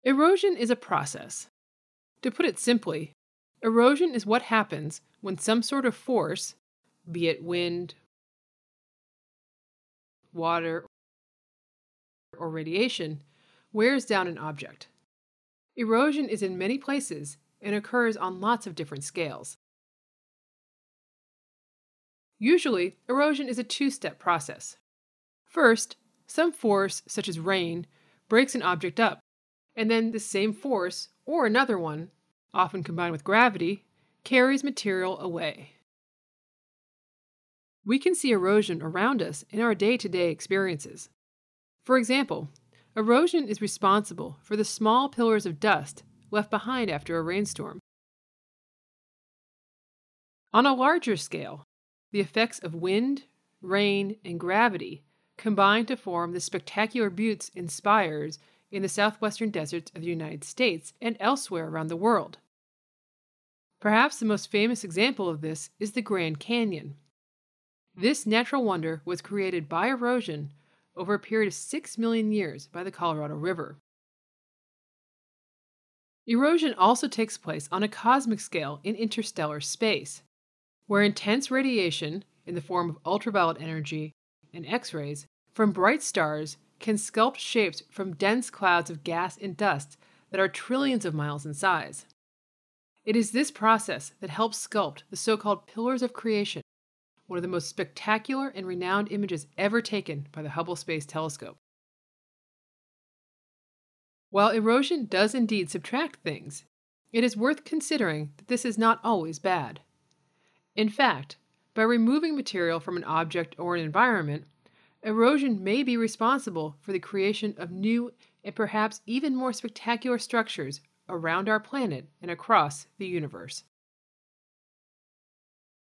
Erosion is a process. To put it simply, erosion is what happens when some sort of force, be it wind, water, or radiation, wears down an object. Erosion is in many places and occurs on lots of different scales. Usually, erosion is a two-step process. First, some force, such as rain, breaks an object up, and then the same force, or another one, often combined with gravity, carries material away. We can see erosion around us in our day-to-day experiences. For example, erosion is responsible for the small pillars of dust left behind after a rainstorm. On a larger scale, the effects of wind, rain, and gravity combine to form the spectacular buttes and spires in the southwestern deserts of the United States and elsewhere around the world. Perhaps the most famous example of this is the Grand Canyon. This natural wonder was created by erosion over a period of 6 million years by the Colorado River. Erosion also takes place on a cosmic scale in interstellar space, where intense radiation, in the form of ultraviolet energy and X rays, from bright stars can sculpt shapes from dense clouds of gas and dust that are trillions of miles in size. It is this process that helps sculpt the so called Pillars of Creation, one of the most spectacular and renowned images ever taken by the Hubble Space Telescope. While erosion does indeed subtract things, it is worth considering that this is not always bad. In fact, by removing material from an object or an environment, erosion may be responsible for the creation of new and perhaps even more spectacular structures around our planet and across the universe.